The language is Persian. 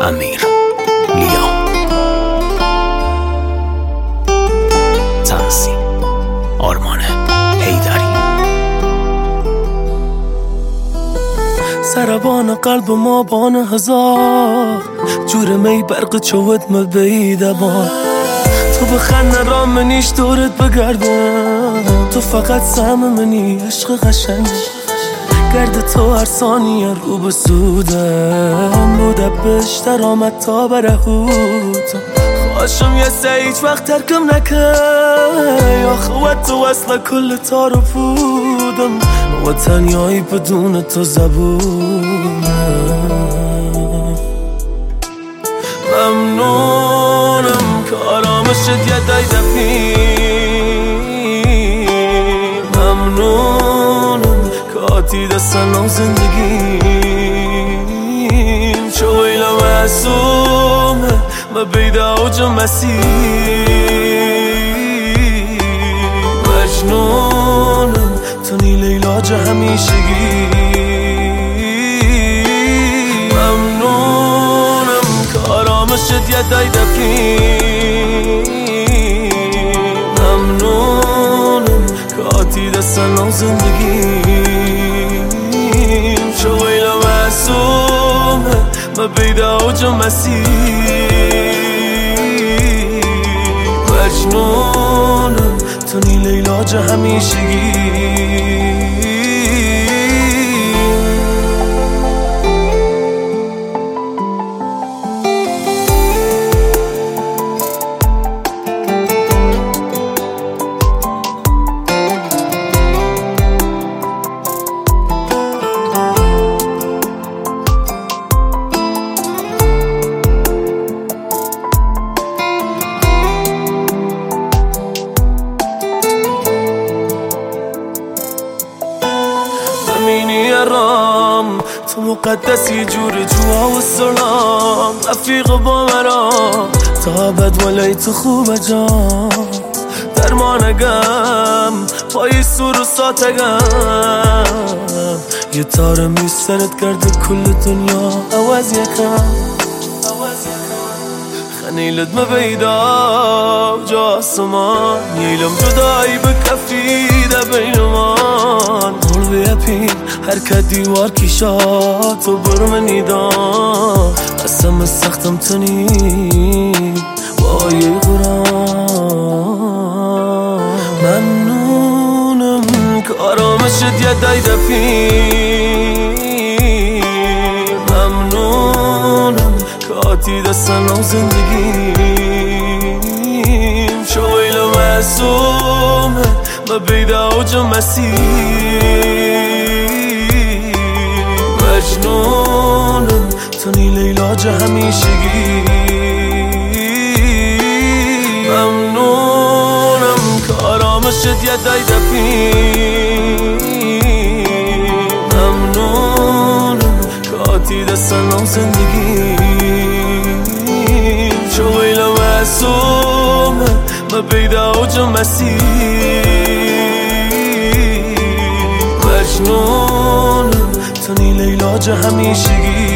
امیر لیا، تنظیم آرمان حیدری. سربان قلب ما بان هزار جور می برق چوت مبیده بان. تو بخن را منیش دورت بگردم، تو فقط سهم منی عشق قشنگ. گرد تو هر ثانیه رو بسودم، بوده بشتر آمد تا برهودم. خواشم یه هیچ وقت ترکم نکن، یا خوات تو اصلا کل تارو بودم و تنیایی بدون تو زبونم. ممنونم که آرامشت یه دای دفی، ممنونم که آتی دستن زندگیم. چو ویلا معصومه ما بیده اوج مسیح. مجنونم تو نیل علاج همیشگی. ممنونم که آرامشت یه دای دفی، ممنونم که آتی دستن زندگیم. چو ویلا معصومه ما بیده اوج مسیح. مجنونم تو نیل علاج همیشگی. تو مقدسی جور جوا و سلام، رفیق با مرا تا بد ولی تو خوب جام. درمانگم پای سور و ساتگم، یه تار میسترت کرده کل دنیا عوض یکم. خنیلت مبیدا جا آسمان، نیلم جدایی به کفیده بینمان. قلبی اپین هر که دیوار کیشا تو برم نیدان. قسم سختم تنی با یه قرآن. ممنونم که آرامشت یه دای دفی، ممنونم که آتی دستن زندگیم. چو ویلا معصومه ما بیده اوج مسیح. مجنونم تو نیل علاج همیشگی. ممنونم که آرامشت یه دای دفی، ممنونم که آتی دستن زندگیم. چو ویلا معصومه ما بیده اوج مسیح. مجنونم تو نیل علاج همیشگی.